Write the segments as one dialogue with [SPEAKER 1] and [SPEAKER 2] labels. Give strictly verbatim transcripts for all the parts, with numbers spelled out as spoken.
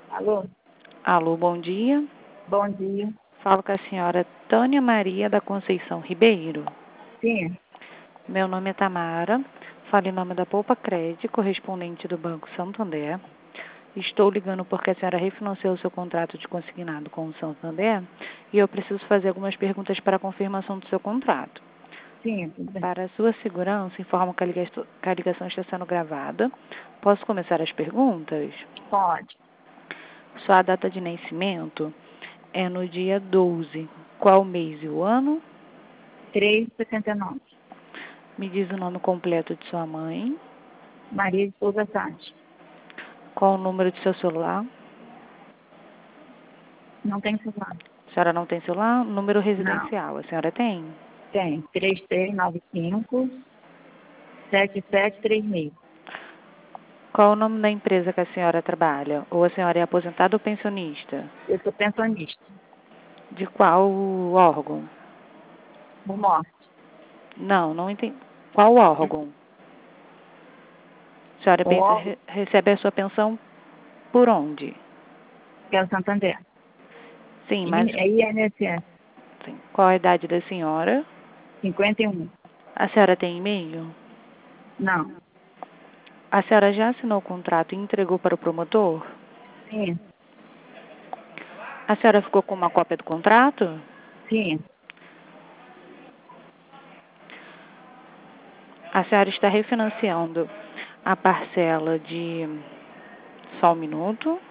[SPEAKER 1] Alô?
[SPEAKER 2] Alô, bom dia.
[SPEAKER 1] Bom dia.
[SPEAKER 2] Falo com a senhora Tânia Maria da Conceição Ribeiro.
[SPEAKER 1] Sim.
[SPEAKER 2] Meu nome é Tamara. Falo em nome da Poupa Crédito, correspondente do Banco Santander. Estou ligando porque a senhora refinanciou o seu contrato de consignado com o Santander e eu preciso fazer algumas perguntas para a confirmação do seu contrato.
[SPEAKER 1] Sim, tudo bem.
[SPEAKER 2] Para a sua segurança, informo que a ligação, que a ligação está sendo gravada. Posso começar as perguntas?
[SPEAKER 1] Pode.
[SPEAKER 2] Sua data de nascimento é no dia doze. Qual mês e o ano?
[SPEAKER 1] três e sessenta e nove.
[SPEAKER 2] Me diz o nome completo de sua mãe.
[SPEAKER 1] Maria de Souza Sati.
[SPEAKER 2] Qual o número de seu celular?
[SPEAKER 1] Não tem celular.
[SPEAKER 2] A senhora não tem celular? Número
[SPEAKER 1] Não.
[SPEAKER 2] residencial, a senhora tem?
[SPEAKER 1] Tem. três três nove cinco, sete sete três seis.
[SPEAKER 2] Qual o nome da empresa que a senhora trabalha? Ou a senhora é aposentada ou pensionista?
[SPEAKER 1] Eu sou pensionista.
[SPEAKER 2] De qual órgão?
[SPEAKER 1] Por morte.
[SPEAKER 2] Não, não entendi. Qual órgão? A senhora
[SPEAKER 1] O
[SPEAKER 2] pensa,
[SPEAKER 1] órgão
[SPEAKER 2] re- recebe a sua pensão por onde?
[SPEAKER 1] que é o Santander.
[SPEAKER 2] Sim,
[SPEAKER 1] I-
[SPEAKER 2] mas
[SPEAKER 1] É I N S S.
[SPEAKER 2] sim. Qual a idade da senhora?
[SPEAKER 1] cinquenta e um.
[SPEAKER 2] A senhora tem e-mail?
[SPEAKER 1] Não.
[SPEAKER 2] A senhora já assinou o contrato e entregou para o promotor?
[SPEAKER 1] Sim.
[SPEAKER 2] A senhora ficou com uma cópia do contrato?
[SPEAKER 1] Sim.
[SPEAKER 2] A senhora está refinanciando a parcela de... Só um minuto.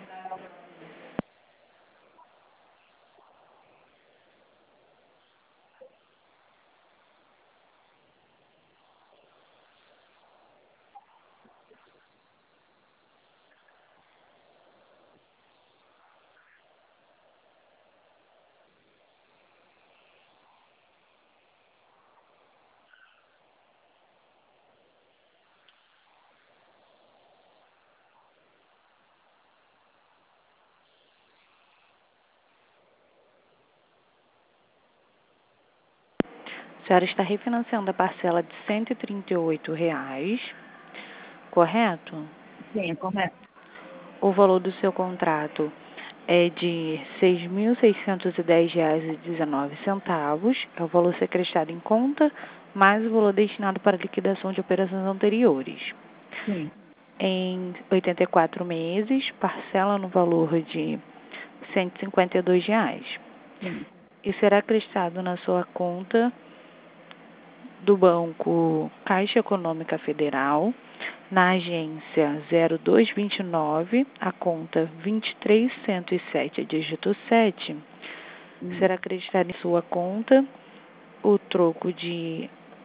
[SPEAKER 2] A senhora está refinanciando a parcela de cento e trinta e oito reais, correto?
[SPEAKER 1] Sim, correto.
[SPEAKER 2] O valor do seu contrato é de seis mil seiscentos e dez reais e dezenove centavos. É o valor secretado em conta, mais o valor destinado para liquidação de operações anteriores.
[SPEAKER 1] Sim.
[SPEAKER 2] Em oitenta e quatro meses, parcela no valor de cento e cinquenta e dois reais.
[SPEAKER 1] Sim.
[SPEAKER 2] E será acreditado na sua conta do Banco Caixa Econômica Federal, na agência zero dois vinte e nove, a conta vinte e três cento e sete, dígito sete,
[SPEAKER 1] Hum.
[SPEAKER 2] será acreditado em sua conta o troco de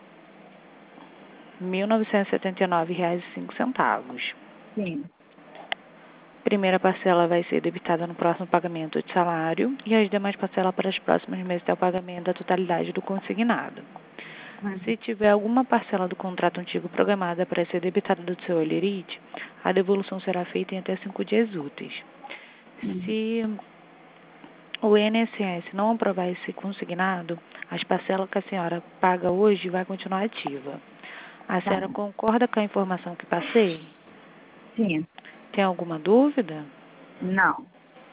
[SPEAKER 2] mil novecentos e setenta e nove reais e cinco centavos.
[SPEAKER 1] Sim.
[SPEAKER 2] Primeira parcela vai ser debitada no próximo pagamento de salário e as demais parcelas para os próximos meses até o pagamento da totalidade do consignado.
[SPEAKER 1] Hum.
[SPEAKER 2] Se tiver alguma parcela do contrato antigo programada para ser debitada do seu holerite, a devolução será feita em até cinco dias úteis.
[SPEAKER 1] Hum.
[SPEAKER 2] Se o I N S S não aprovar esse consignado, as parcelas que a senhora paga hoje vai continuar ativa. A
[SPEAKER 1] Tá.
[SPEAKER 2] senhora concorda com a informação que passei?
[SPEAKER 1] Sim.
[SPEAKER 2] Tem alguma dúvida?
[SPEAKER 1] Não.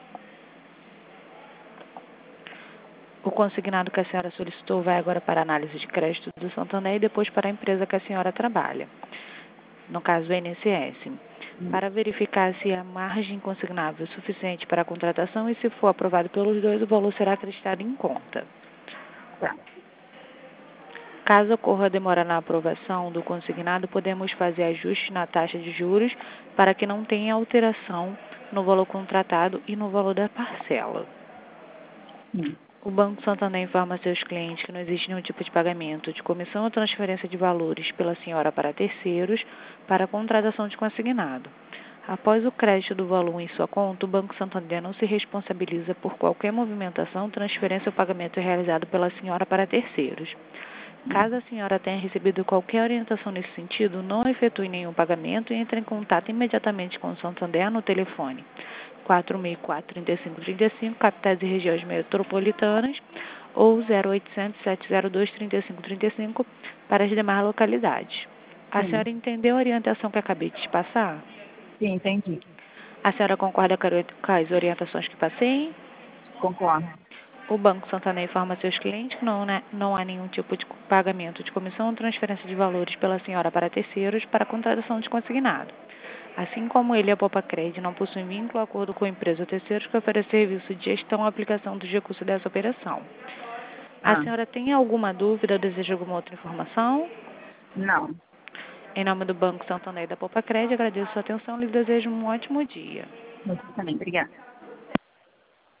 [SPEAKER 2] O consignado que a senhora solicitou vai agora para a análise de crédito do Santander e depois para a empresa que a senhora trabalha, no caso o I N S S,
[SPEAKER 1] Hum.
[SPEAKER 2] para verificar se a margem consignável é suficiente para a contratação e se for aprovado pelos dois, o valor será acreditado em conta.
[SPEAKER 1] Tá.
[SPEAKER 2] Caso ocorra demora na aprovação do consignado, podemos fazer ajustes na taxa de juros para que não tenha alteração no valor contratado e no valor da parcela.
[SPEAKER 1] Sim.
[SPEAKER 2] O Banco Santander informa a seus clientes que não existe nenhum tipo de pagamento de comissão ou transferência de valores pela senhora para terceiros para a contratação de consignado. Após o crédito do valor em sua conta, o Banco Santander não se responsabiliza por qualquer movimentação, transferência ou pagamento realizado pela senhora para terceiros. Caso a senhora tenha recebido qualquer orientação nesse sentido, não efetue nenhum pagamento e entre em contato imediatamente com o Santander no telefone quatro seis quatro, três cinco três cinco, capitais e regiões metropolitanas, ou zero oitocentos, sete zero dois, trinta e cinco trinta e cinco para as demais localidades. A
[SPEAKER 1] Sim.
[SPEAKER 2] senhora entendeu a orientação que acabei de te passar?
[SPEAKER 1] Sim, entendi.
[SPEAKER 2] A senhora concorda com as orientações que passei?
[SPEAKER 1] Concordo.
[SPEAKER 2] O Banco Santander informa a seus clientes que não, né, não há nenhum tipo de pagamento de comissão ou transferência de valores pela senhora para terceiros para contratação de consignado. Assim como ele, a Popacred não possui vínculo ou acordo com a empresa ou terceiros que oferece serviço de gestão ou aplicação dos recursos dessa operação. A
[SPEAKER 1] Ah,
[SPEAKER 2] senhora tem alguma dúvida ou deseja alguma outra informação?
[SPEAKER 1] não.
[SPEAKER 2] Em nome do Banco Santander e da Popacred, agradeço a sua atenção e lhe desejo um ótimo dia.
[SPEAKER 1] Você também. Obrigada.